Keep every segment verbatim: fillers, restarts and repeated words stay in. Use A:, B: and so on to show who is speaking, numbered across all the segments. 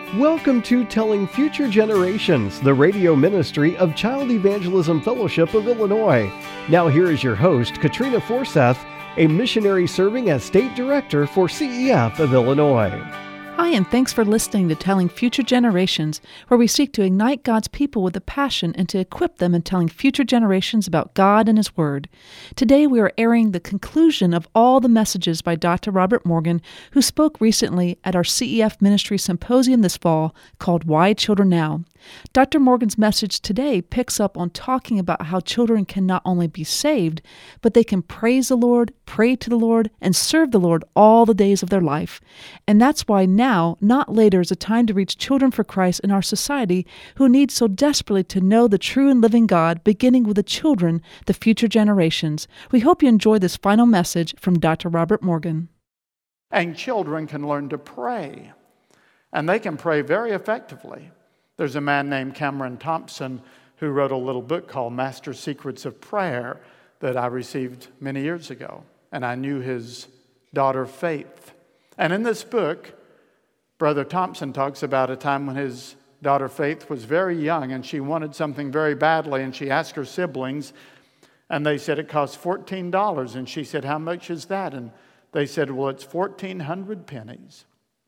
A: Welcome to Telling Future Generations, the radio ministry of Child Evangelism Fellowship of Illinois. Now here is your host, Katrina Forseth, a missionary serving as State Director for C E F of Illinois.
B: Hi, and thanks for listening to Telling Future Generations, where we seek to ignite God's people with a passion and to equip them in telling future generations about God and His Word. Today we are airing the conclusion of all the messages by Doctor Robert Morgan, who spoke recently at our C E F Ministry Symposium this fall called Why Children Now. Doctor Morgan's message today picks up on talking about how children can not only be saved, but they can praise the Lord, pray to the Lord, and serve the Lord all the days of their life. And that's why now, not later, is a time to reach children for Christ in our society who need so desperately to know the true and living God, beginning with the children, the future generations. We hope you enjoy this final message from Doctor Robert Morgan.
C: And children can learn to pray, and they can pray very effectively. There's a man named Cameron Thompson who wrote a little book called Master Secrets of Prayer that I received many years ago. And I knew his daughter Faith. And in this book, Brother Thompson talks about a time when his daughter Faith was very young and she wanted something very badly, and she asked her siblings, and they said it cost fourteen dollars. And she said, "How much is that?" And they said, "Well, it's fourteen hundred pennies."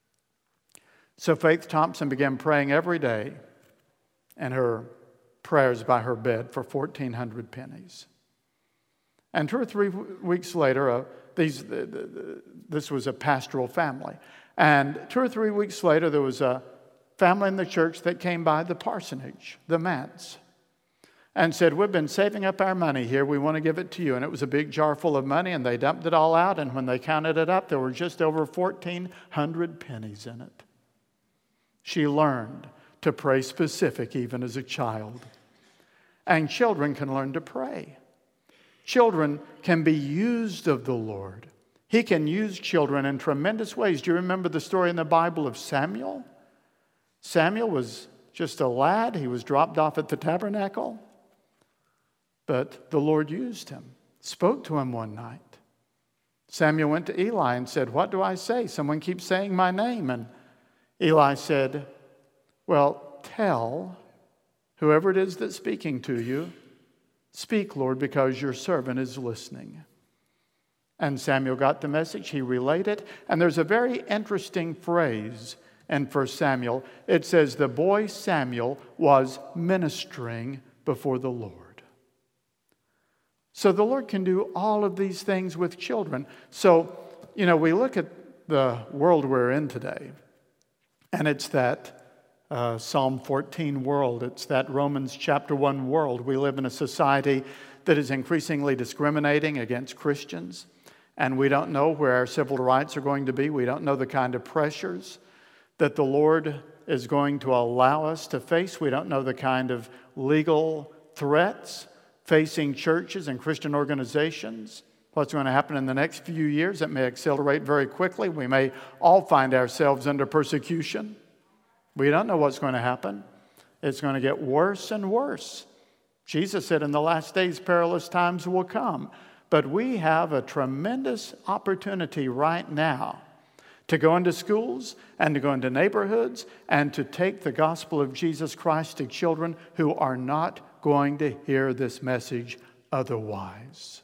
C: So Faith Thompson began praying every day and her prayers by her bed for fourteen hundred pennies. And two or three weeks later, uh, these, uh, this was a pastoral family. And two or three weeks later, there was a family in the church that came by the parsonage, the manse, and said, "We've been saving up our money here. We want to give it to you." And it was a big jar full of money, and they dumped it all out. And when they counted it up, there were just over fourteen hundred pennies in it. She learned to pray specific even as a child. And children can learn to pray. Children can be used of the Lord. He can use children in tremendous ways. Do you remember the story in the Bible of Samuel? Samuel was just a lad. He was dropped off at the tabernacle. But the Lord used him, spoke to him one night. Samuel went to Eli and said, "What do I say? Someone keeps saying my name." And Eli said, "Well, tell whoever it is that's speaking to you, speak, Lord, because your servant is listening." And Samuel got the message. He relayed it. And there's a very interesting phrase in First Samuel. It says, the boy Samuel was ministering before the Lord. So the Lord can do all of these things with children. So, you know, we look at the world we're in today, and it's that uh, Psalm fourteen world. It's that Romans chapter one world. We live in a society that is increasingly discriminating against Christians. And we don't know where our civil rights are going to be. We don't know the kind of pressures that the Lord is going to allow us to face. We don't know the kind of legal threats facing churches and Christian organizations. What's going to happen in the next few years? It may accelerate very quickly. We may all find ourselves under persecution. We don't know what's going to happen. It's going to get worse and worse. Jesus said in the last days, perilous times will come. But we have a tremendous opportunity right now to go into schools and to go into neighborhoods and to take the gospel of Jesus Christ to children who are not going to hear this message otherwise.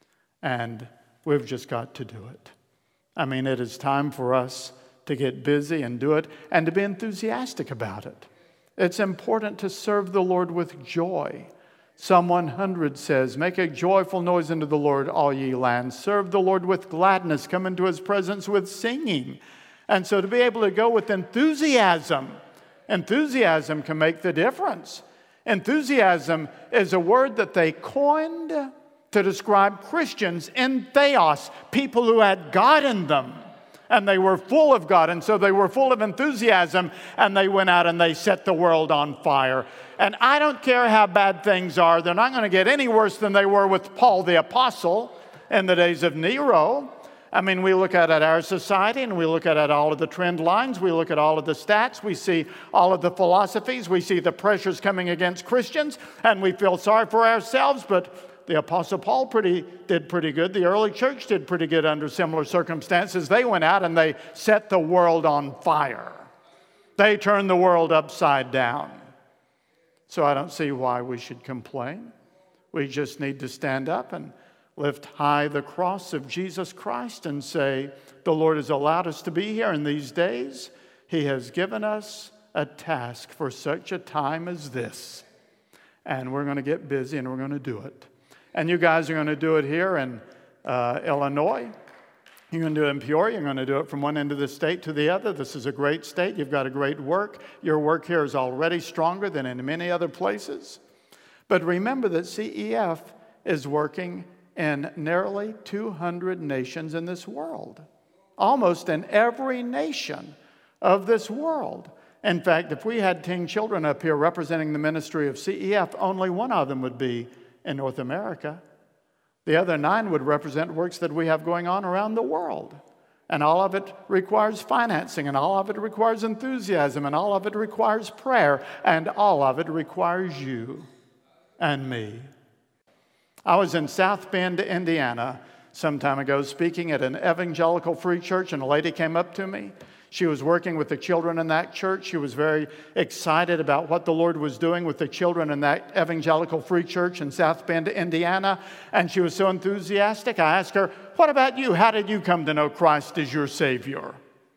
C: And we've just got to do it. I mean, it is time for us to get busy and do it and to be enthusiastic about it. It's important to serve the Lord with joy. Psalm one hundred says, "Make a joyful noise unto the Lord, all ye lands. Serve the Lord with gladness. Come into His presence with singing." And so to be able to go with enthusiasm, enthusiasm can make the difference. Enthusiasm is a word that they coined to describe Christians in theos, people who had God in them. And they were full of God, and so they were full of enthusiasm, and they went out and they set the world on fire. And I don't care how bad things are, they're not going to get any worse than they were with Paul the Apostle in the days of Nero. I mean, we look at, at our society, and we look at, at all of the trend lines, we look at all of the stats, we see all of the philosophies, we see the pressures coming against Christians, and we feel sorry for ourselves, but the Apostle Paul pretty, did pretty good. The early church did pretty good under similar circumstances. They went out and they set the world on fire. They turned the world upside down. So I don't see why we should complain. We just need to stand up and lift high the cross of Jesus Christ and say, the Lord has allowed us to be here in these days. He has given us a task for such a time as this. And we're going to get busy and we're going to do it. And you guys are going to do it here in uh, Illinois. You're going to do it in Peoria. You're going to do it from one end of the state to the other. This is a great state. You've got a great work. Your work here is already stronger than in many other places. But remember that C E F is working in nearly two hundred nations in this world. Almost in every nation of this world. In fact, if we had teen children up here representing the ministry of C E F, only one of them would be in North America. The other nine would represent works that we have going on around the world. And all of it requires financing, and all of it requires enthusiasm, and all of it requires prayer, and all of it requires you and me. I was in South Bend, Indiana, some time ago, speaking at an evangelical free church, and a lady came up to me. She was working with the children in that church. She was very excited about what the Lord was doing with the children in that evangelical free church in South Bend, Indiana. And she was so enthusiastic. I asked her, what about you? How did you come to know Christ as your Savior?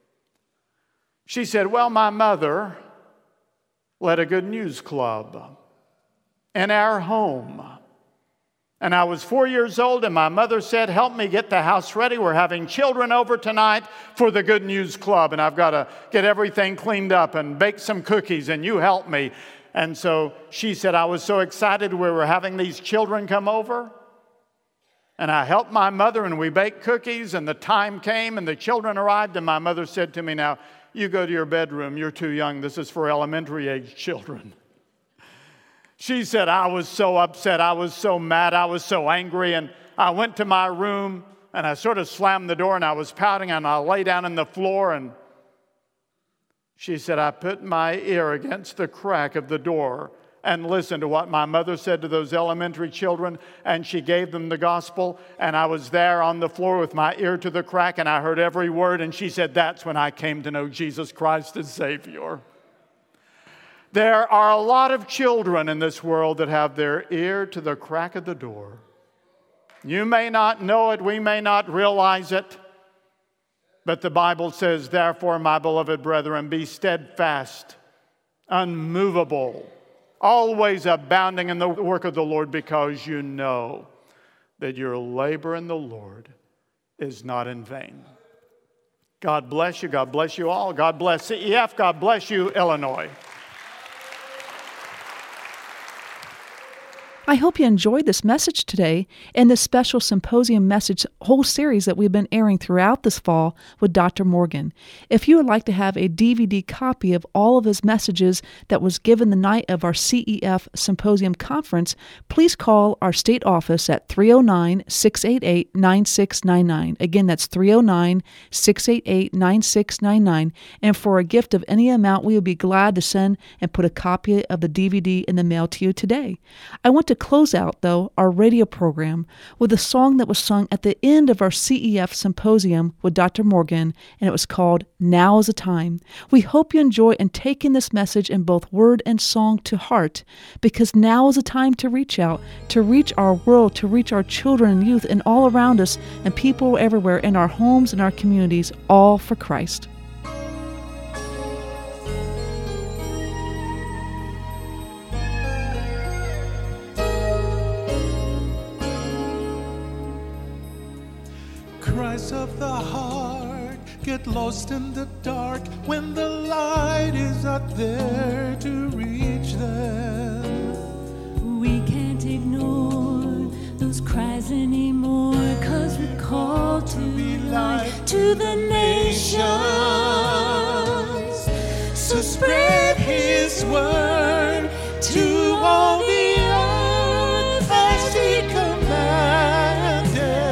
C: She said, well, my mother led a good news club in our home. And I was four years old, and my mother said, help me get the house ready. We're having children over tonight for the Good News Club, and I've got to get everything cleaned up and bake some cookies, and you help me. And so she said, I was so excited we were having these children come over. And I helped my mother, and we baked cookies, and the time came, and the children arrived, and my mother said to me, now, you go to your bedroom. You're too young. This is for elementary age children. She said, I was so upset, I was so mad, I was so angry, and I went to my room, and I sort of slammed the door, and I was pouting, and I lay down on the floor, and she said, I put my ear against the crack of the door and listened to what my mother said to those elementary children, and she gave them the gospel, and I was there on the floor with my ear to the crack, and I heard every word, and she said, that's when I came to know Jesus Christ as Savior. There are a lot of children in this world that have their ear to the crack of the door. You may not know it, we may not realize it, but the Bible says, therefore, my beloved brethren, be steadfast, unmovable, always abounding in the work of the Lord, because you know that your labor in the Lord is not in vain. God bless you. God bless you all. God bless C E F. God bless you, Illinois.
B: I hope you enjoyed this message today and this special symposium message whole series that we've been airing throughout this fall with Doctor Morgan. If you would like to have a D V D copy of all of his messages that was given the night of our C E F Symposium Conference, please call our state office at three oh nine, six eight eight, nine six nine nine. Again, that's three oh nine, six eight eight, nine six nine nine. And for a gift of any amount, we will be glad to send and put a copy of the D V D in the mail to you today. I want to close out, though, our radio program with a song that was sung at the end of our C E F Symposium with Doctor Morgan, and it was called Now is the Time. We hope you enjoy and taking this message in both word and song to heart, because now is the time to reach out, to reach our world, to reach our children and youth and all around us and people everywhere in our homes and our communities, all for Christ.
D: Cries of the heart get lost in the dark when the light is not there to reach them.
E: We can't ignore those cries anymore, 'cause we're called to be light to the nations. So spread His word to all the earth as He commanded.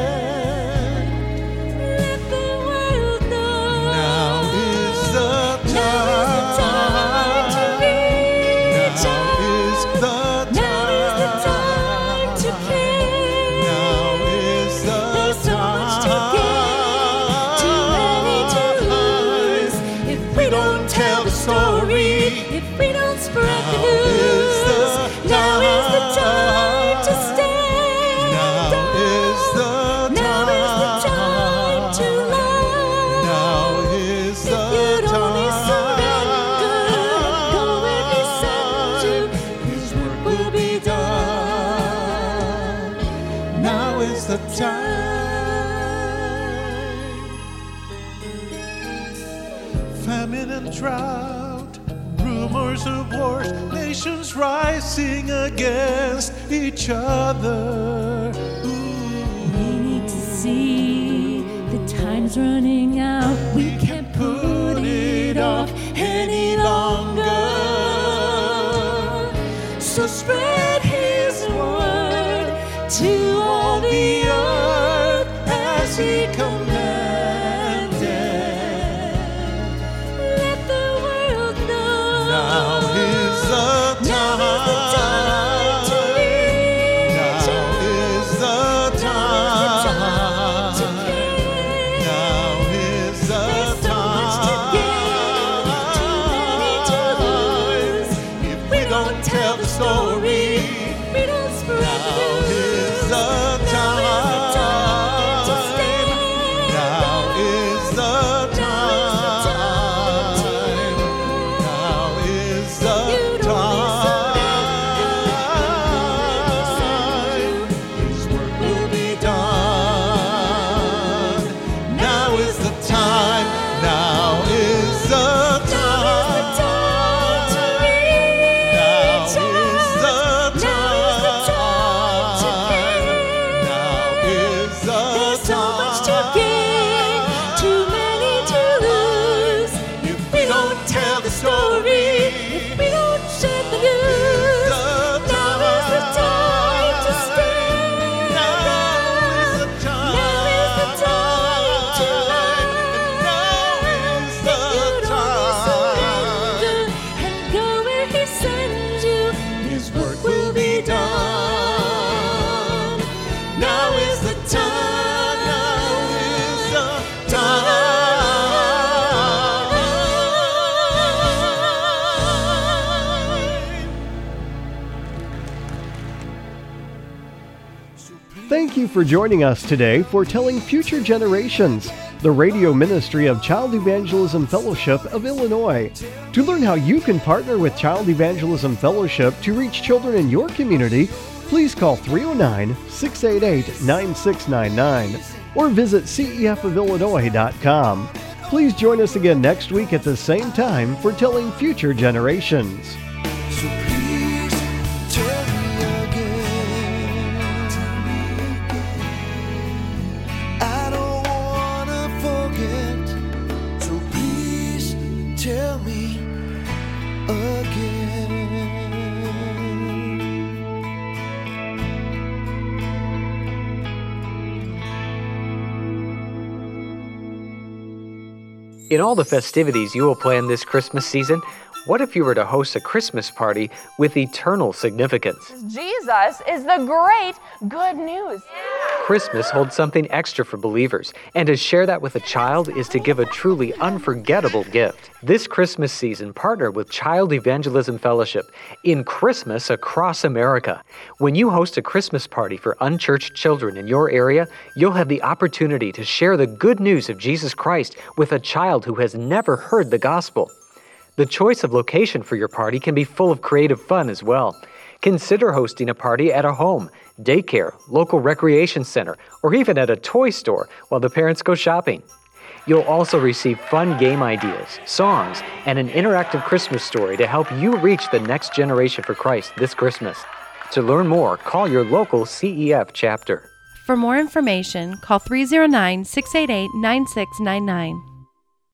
E: Let the world know now is the time to reach out.
D: Now is the
E: Now is the time to care.
D: Now is the
E: There's so much to give, too many to lose if we don't tell the story if we don't spread the news. Now is the time to stand
D: Now
E: up.
D: is the
E: Now is the time to love.
D: Now is
E: If
D: the
E: you'd only
D: time.
E: surrender, go where He sends you, His work will be done.
D: Now is the time. Famine and drought, rumors of wars, nations rising against each other.
E: We need to see the time's running out. We can't put it off any longer. So spread His word to all the earth as He commanded. Let the world know.
D: Now is the
E: Now is the time to
D: time.
E: reach
D: Now
E: out.
D: is the
E: Time to
D: time.
E: care.
D: Now is the
E: There's so much to gain, too many to lose.
D: If we don't tell the story,
E: We don't spread the
D: now
E: news.
D: is the time.
E: to stand
D: Now is the time. Now is the
E: You'd only
D: time. His work will be done. Now is the time. Now is the time. Now is the time. Now is the
E: There's so much to
D: time.
E: gain, too many to lose.
D: If we don't tell the story,
E: If we don't shed the news, now is the time to stand
D: Now is
E: up.
D: the time.
E: Now is the time to love.
D: Now is
E: If
D: the
E: you'd only surrender
D: time.
E: and go where He sends you, His work will be done. Now is the time.
D: Now is the time.
A: Thank you for joining us today for Telling Future Generations, the radio ministry of Child Evangelism Fellowship of Illinois. To learn how you can partner with Child Evangelism Fellowship to reach children in your community, please call three oh nine, six eight eight, nine six nine nine or visit C E F of Illinois dot com. Please join us again next week at the same time for Telling Future Generations.
D: So please tell me again. I don't wanna forget. So please tell me again.
F: In all the festivities you will plan this Christmas season, what if you were to host a Christmas party with eternal significance?
G: Jesus is the great good news.
F: Christmas holds something extra for believers, and to share that with a child is to give a truly unforgettable gift. This Christmas season, partner with Child Evangelism Fellowship in Christmas Across America. When you host a Christmas party for unchurched children in your area, you'll have the opportunity to share the good news of Jesus Christ with a child who has never heard the gospel. The choice of location for your party can be full of creative fun as well. Consider hosting a party at a home, daycare, local recreation center, or even at a toy store while the parents go shopping. You'll also receive fun game ideas, songs, and an interactive Christmas story to help you reach the next generation for Christ this Christmas. To learn more, call your local C E F chapter.
H: For more information, call three oh nine, six eight eight, nine six nine nine.